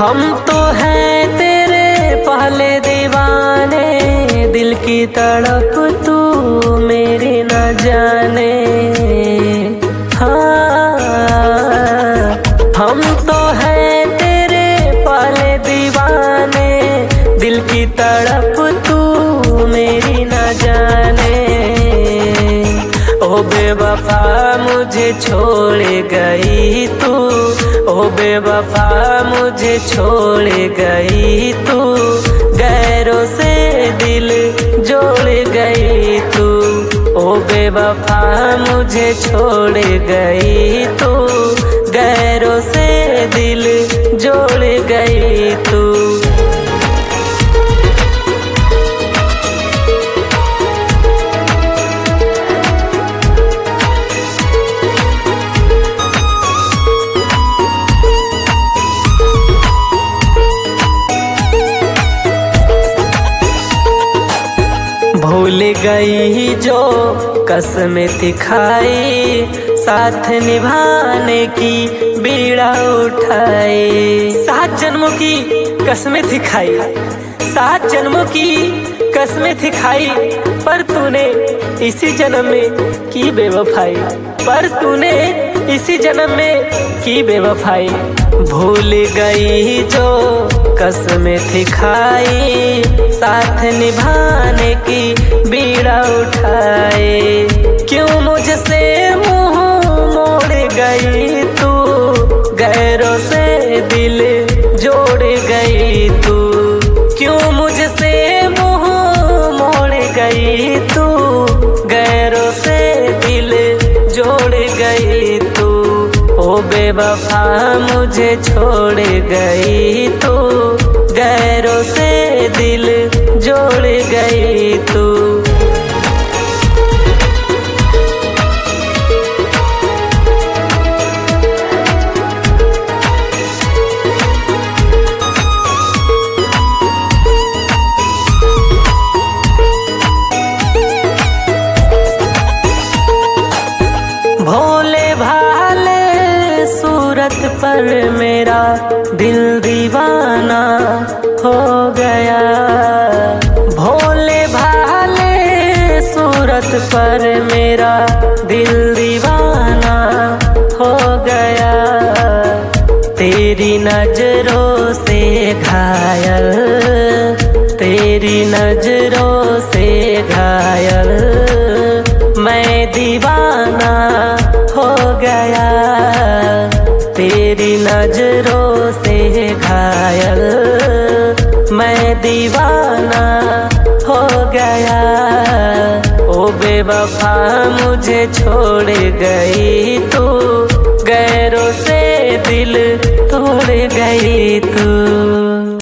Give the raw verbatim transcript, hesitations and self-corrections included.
हम तो हैं तेरे पहले दीवाने, दिल की तड़प तू मेरी न जाने। हाँ, हम तो हैं तेरे पहले दीवाने, दिल की तड़प तू मेरी न जाने। ओ बेवफा मुझे छोड़ गई तू, ओ बेवफा मुझे छोड़ गई तू, गैरों से दिल जोड़ गई तू। ओ बेवफा मुझे छोड़ गई तू, गैरों से दिल जोड़ गई तू। भूल गई जो कसमें थी खाई, साथ निभाने की बीड़ा उठाई। सात जन्मों की कसमें थी खाई, सात जन्मों की कसमें थी खाई, पर तूने इसी जन्म में की बेवफाई, पर तूने इसी जन्म में की बेवफाई। भूल गई जो कसमें थी खाई, साथ निभाने की बीड़ा उठाए। क्यों मुझसे मुंह मोड़ गई तू, गैरों से दिल जोड़ गई तू। क्यों मुझसे मुंह मोड़ गई तू, गैरों से दिल जोड़ गई तू। ओ बेवफा मुझे छोड़ गई तू, गैरों से दिल जोड़ गई तू। भोले भाले सूरत पर मेरा दिल दीवाना हो गया। भोले भाले सूरत पर मेरा दिल दीवाना हो गया। तेरी नजरों से घायल, तेरी नजरों से घायल, मैं दीवाना हो गया। तेरी नजरों से घायल, मैं दीवाना हो गया। ओ बेवफा मुझे छोड़ गई तू, गैरों से दिल तोड़ गई तू।